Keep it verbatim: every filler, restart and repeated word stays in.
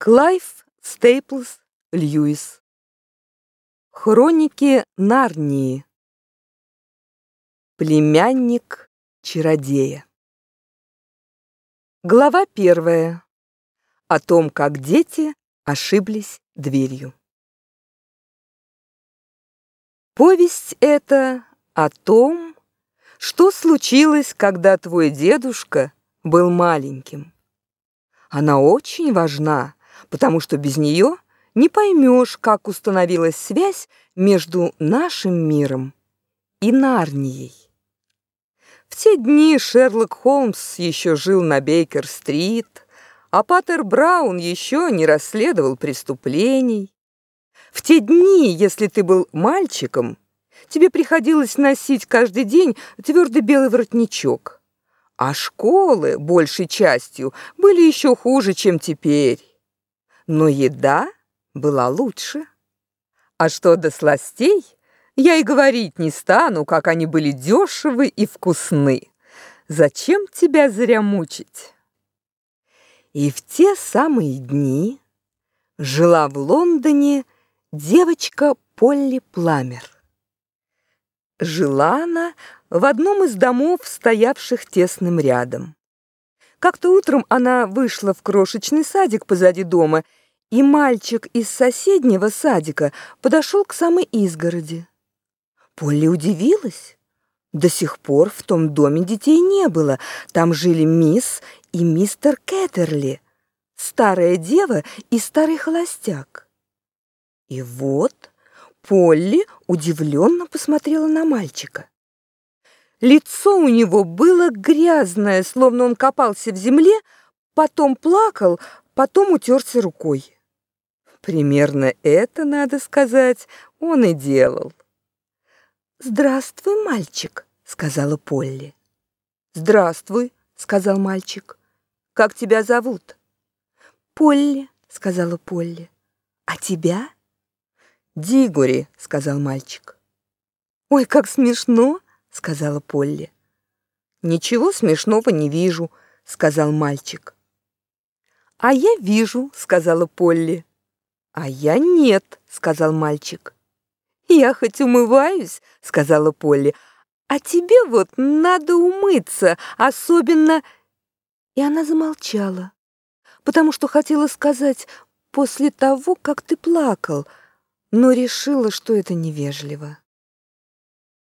Клайв Стейплс Льюис. Хроники Нарнии. Племянник чародея. Глава первая. О том, как дети ошиблись дверью. Повесть эта о том, что случилось, когда твой дедушка был маленьким. Она очень важна, потому что без нее не поймешь, как установилась связь между нашим миром и Нарнией. В те дни Шерлок Холмс еще жил на Бейкер-стрит, а Паттер Браун еще не расследовал преступлений. В те дни, если ты был мальчиком, тебе приходилось носить каждый день твердый белый воротничок, а школы, большей частью, были еще хуже, чем теперь. Но еда была лучше. А что до сластей, я и говорить не стану, как они были дешевы и вкусны. Зачем тебя зря мучить? И в те самые дни жила в Лондоне девочка Полли Пламер. Жила она в одном из домов, стоявших тесным рядом. Как-то утром она вышла в крошечный садик позади дома, и мальчик из соседнего садика подошел к самой изгороди. Полли удивилась. До сих пор в том доме детей не было. Там жили мисс и мистер Кеттерли, старая дева и старый холостяк. И вот Полли удивленно посмотрела на мальчика. Лицо у него было грязное, словно он копался в земле, потом плакал, потом утерся рукой. Примерно это, надо сказать, он и делал. «Здравствуй, мальчик», — сказала Полли. «Здравствуй», — сказал мальчик. «Как тебя зовут?» «Полли», — сказала Полли. «А тебя?» «Дигори», — сказал мальчик. «Ой, как смешно», — сказала Полли. «Ничего смешного не вижу», — сказал мальчик. «А я вижу», — сказала Полли. «А я нет», — сказал мальчик. «Я хоть умываюсь», — сказала Полли, «а тебе вот надо умыться, особенно...» И она замолчала, потому что хотела сказать «после того, как ты плакал», но решила, что это невежливо.